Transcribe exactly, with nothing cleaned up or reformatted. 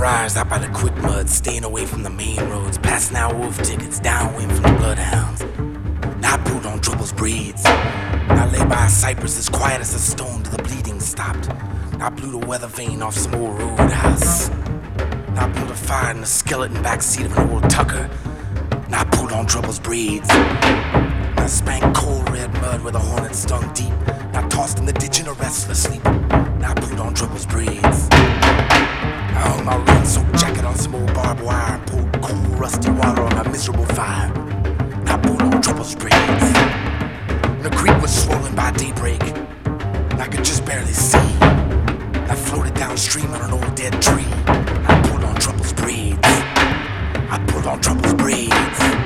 friars out by the quick mud, staying away from the main roads, passing out wolf tickets, downwind from the bloodhounds. Now I brewed on Trouble's breeds. Now I lay by a cypress as quiet as a stone till the bleeding stopped. Now I blew the weather vane off some old roadhouse. Now I built a fire in the skeleton backseat of an old tucker. Now I pulled on Trouble's breeds. Now I spanked cold red mud where the hornet stung deep. Now I tossed in the ditch in a restless sleep. Now I pulled on Trouble's breeds. I hung my rain-soaked jacket on some old barbed wire and poured cold rusty water on my miserable fire. Now I pulled on Trouble's breeds. And the creek was swollen by daybreak, and I could just barely see. And I floated downstream on an old dead tree. I pulled on Trouble's breeds. I pulled on Trouble's breeds.